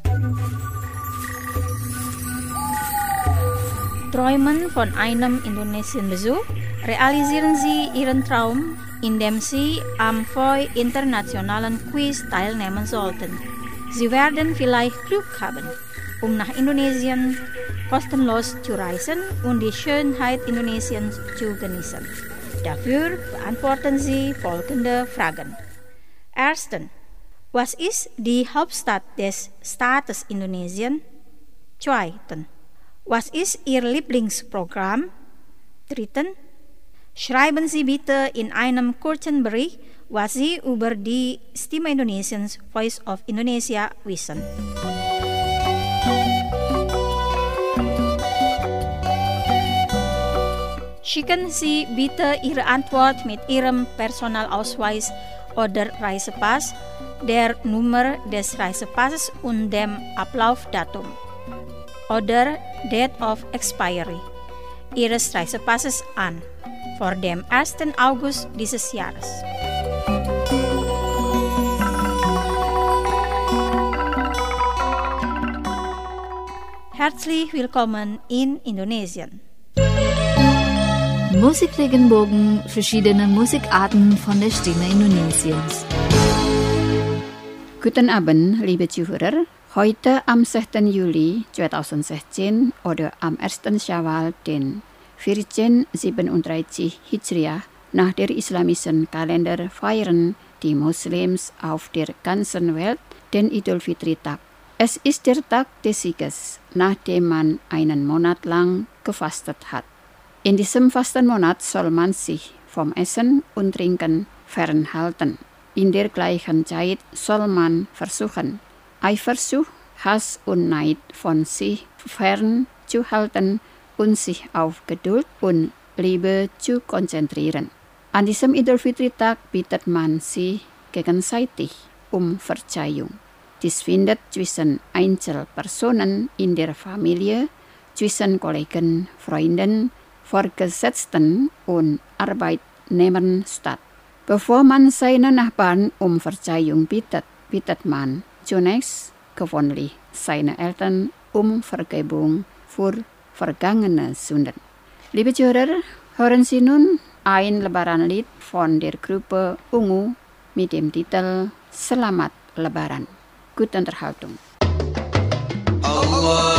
Speaker 4: Träumen von einem Indonesien-Besuch? Realisieren Sie Ihren Traum, indem Sie am V O I internationalen Quiz teilnehmen sollten. Sie werden vielleicht Glück haben, um nach Indonesien kostenlos zu reisen und die Schönheit Indonesiens zu genießen. Dafür beantworten Sie folgende Fragen. Erstens, was ist die Hauptstadt des Staates Indonesien? Zweitens, was ist Ihr Lieblingsprogramm? Drittens, schreiben Sie bitte in einem kurzen Bericht, was Sie über die Stimme Indonesiens Voice of Indonesia wissen. Schicken Sie bitte Ihre Antwort mit Ihrem Personalausweis oder Reisepass, der Nummer des Reisepasses und dem Ablaufdatum oder Date of Expiry Ihres Reisepasses an, vor dem ersten August dieses Jahres. Herzlich willkommen in Indonesien.
Speaker 5: Musikregenbogen, verschiedene Musikarten von der Stimme Indonesiens.
Speaker 1: Guten Abend, liebe Zuhörer. Heute am sechsten Juli zweitausendsechzehn oder am ersten Syawal den vierzehnhundertsiebenunddreißig Hijriah nach der islamischen Kalender feiern die Muslims auf der ganzen Welt den Idul Fitri-Tag. Es ist der Tag des Sieges, nachdem man einen Monat lang gefastet hat. In diesem Fastenmonat soll man sich vom Essen und Trinken fernhalten. In der gleichen Zeit soll man versuchen, Eifersucht, Hass und Neid von sich fernzuhalten und sich auf Geduld und Liebe zu konzentrieren. An diesem Idul Fitri-Tag bittet man sich gegenseitig um Verzeihung. Dies findet zwischen Einzelpersonen in der Familie, zwischen Kollegen, Freunden, Vorgesetzten und Arbeitnehmern statt. Bevor man seine Nachbarn um Verzeihung bittet, bittet man zunächst gewöhnlich seine Eltern um Vergebung für vergangene Sünden. Liebe Zuhörer, hören Sie nun ein Lebaranlied von der Gruppe Ungu mit dem Titel Selamat Lebaran. Gute Unterhaltung.
Speaker 10: Allah.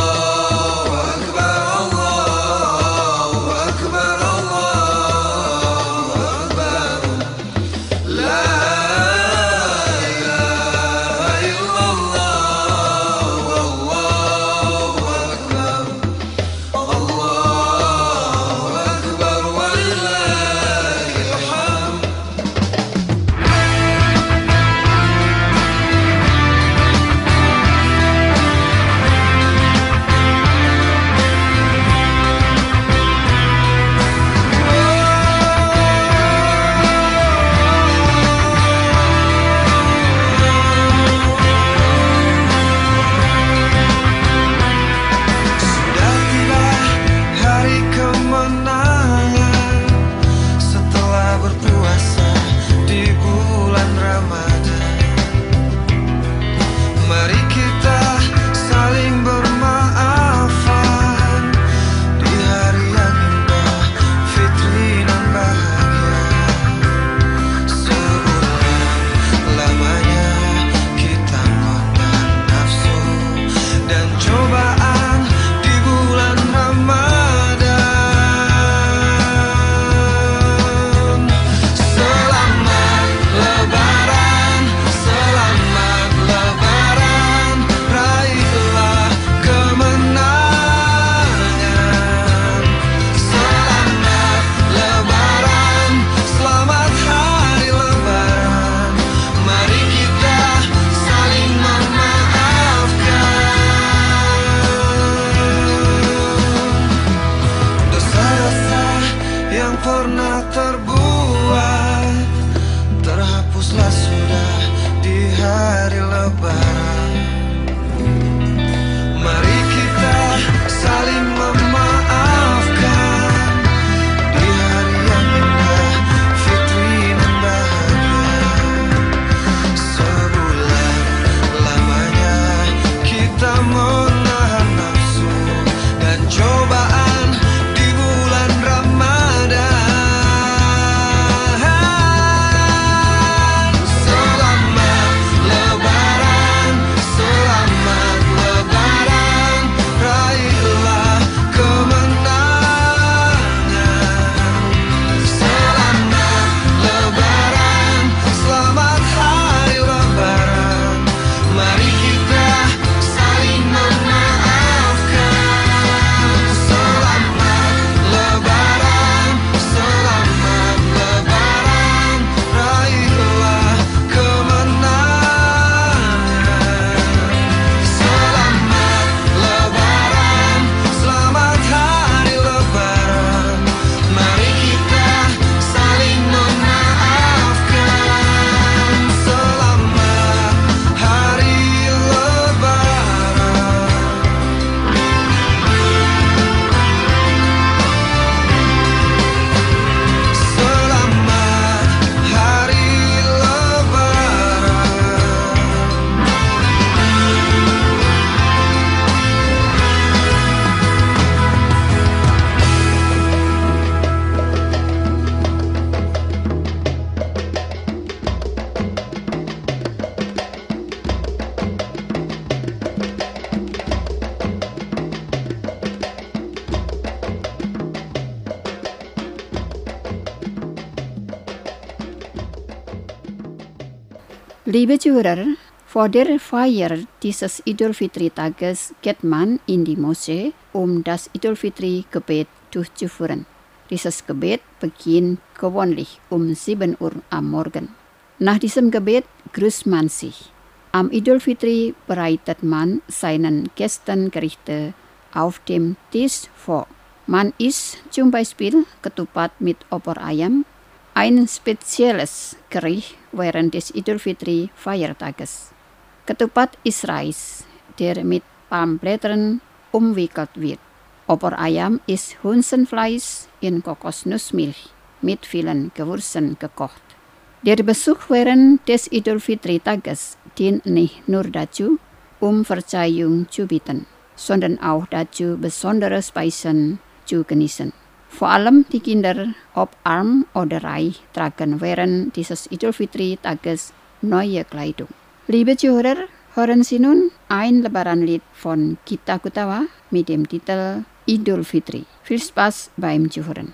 Speaker 1: Liebe Zuhörer, vor der Feier dieses Idul Fitri-Tages geht man in die Moschee, um das Idul Fitri-Gebet durchzuführen. Dieses Gebet beginnt gewöhnlich um sieben Uhr am Morgen. Nach diesem Gebet grüßt man sich. Am Idul Fitri bereitet man seinen Gästen Gerichte auf dem Tisch vor. Man isst zum Beispiel Ketupat mit Opor Ayam, ein spezielles Gericht während des Idul Fitri Feiertages. Ketupat ist Reis, der mit Palmblättern umwickelt wird. Opor Ayam ist Hühnchenfleisch in Kokosnussmilch mit vielen Gewürzen gekocht. Der Besuch während des Idul Fitri Tages dient nicht nur dazu, um Verzeihung zu bitten, sondern auch dazu, besondere Speisen zu genießen. Vor allem die Kinder, ob arm oder reich, tragen während dieses Idul Fitri Tages neue Kleidung. Liebe Zuhörer, hören Sie nun ein Lebaranlied von Gita Gutawa mit dem Titel Idul Fitri. Viel Spaß beim Zuhören.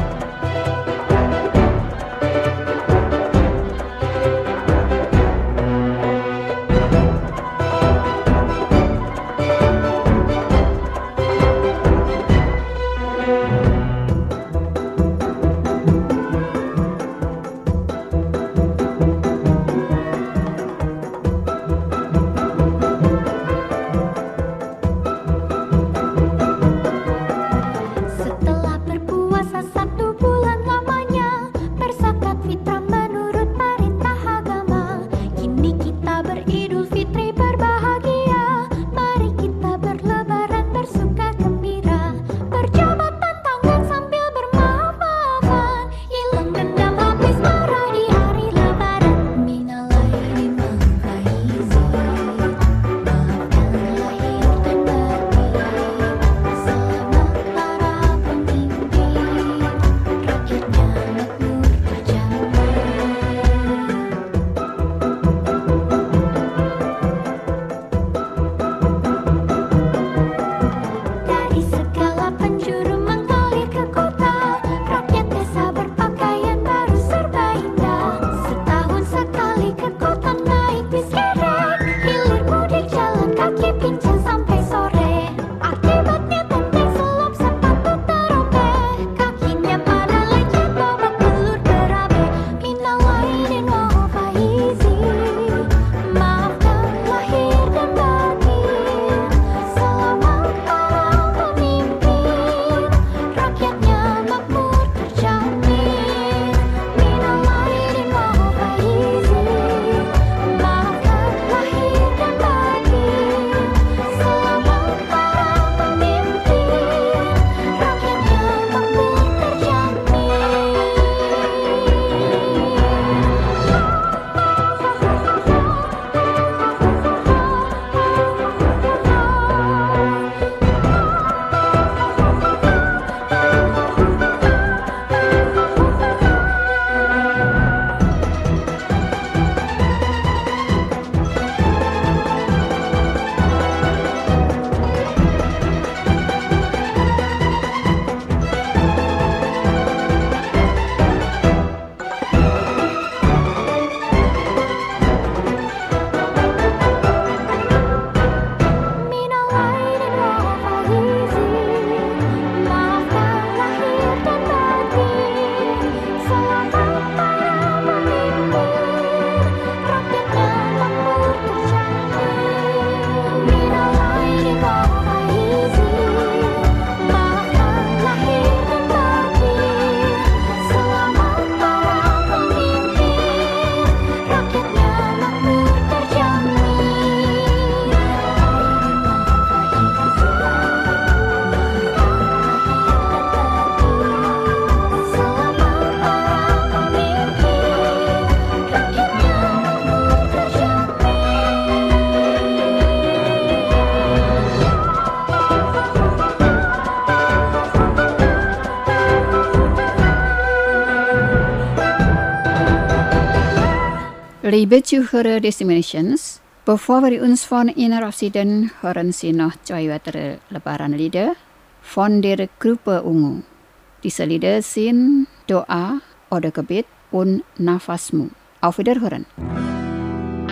Speaker 1: Liebe Zuhörer des Missions, bevor wir uns von Ihnen verabschieden, hören Sie noch zwei weitere Lebaranlieder von der Gruppe Ungu. Diese Lieder sind Doa oder Gebet und Nafasmu. Auf Wiederhören.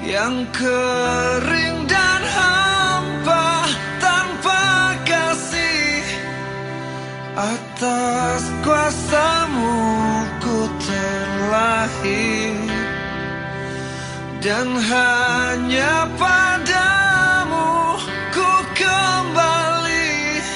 Speaker 10: yang kering dan hampa tanpa kasih. Atas kuasa-Mu ku terlahir, dan hanya padamu ku kembali.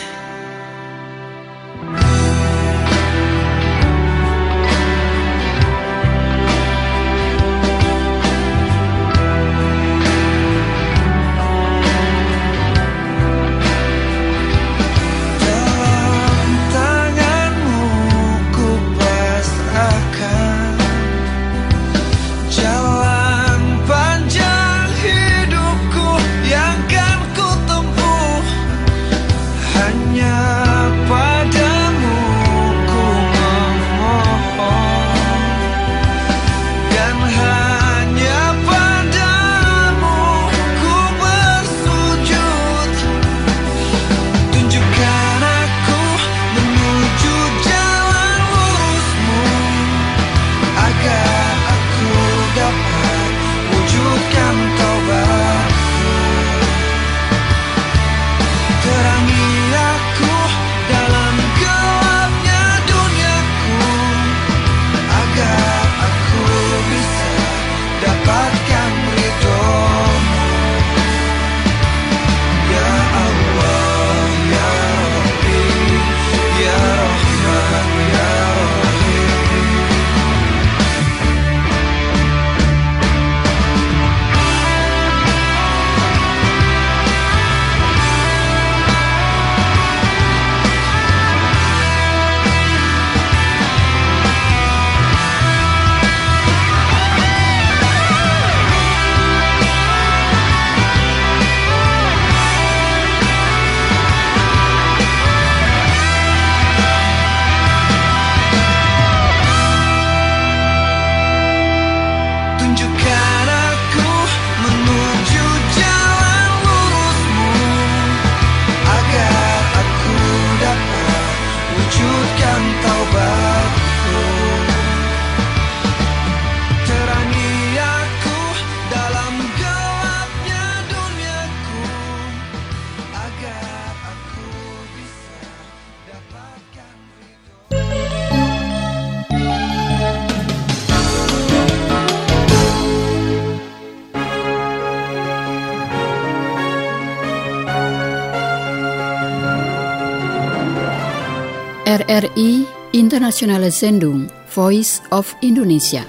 Speaker 1: R R I Internationale Sendung Voice of Indonesia.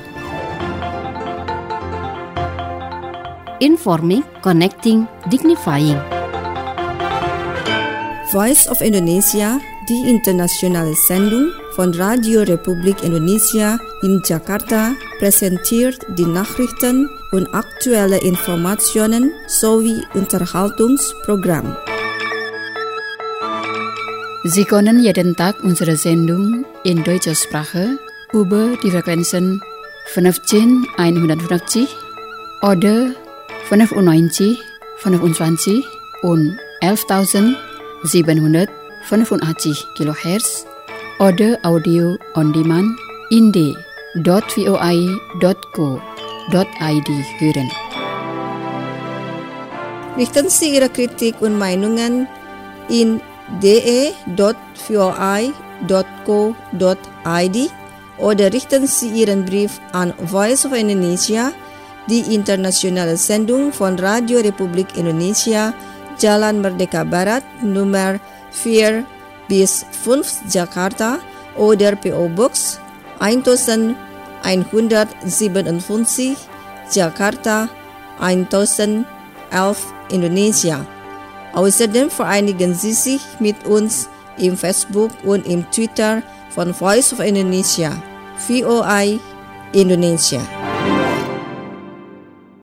Speaker 2: Informing, connecting, dignifying.
Speaker 3: Voice of Indonesia, die internationale Sendung von Radio Republik Indonesia in Jakarta, presenteert die Nachrichten und aktuelle Informationen sowie Unterhaltungsprogramm.
Speaker 1: Sie können jeden Tag unsere Sendung in deutscher Sprache über die Frequenzen fünfzehn einhundertfünfzig oder fünfundneunzig fünfundzwanzig und elftausendsiebenhundertfünfundachtzig Kilohertz oder Audio on Demand in d punkt voi punkt co punkt id hören.
Speaker 3: Richten Sie Ihre Kritik und Meinungen in d e punkt voi punkt co punkt id oder richten Sie Ihren Brief an Voice of Indonesia, die internationale Sendung von Radio Republik Indonesia, Jalan Merdeka Barat, Nummer vier bis fünf Jakarta oder P O Box elfhundertsiebenundfünfzig Jakarta elf Indonesia. Außerdem vereinigen Sie sich mit uns im Facebook und im Twitter von Voice of Indonesia, V O I Indonesia.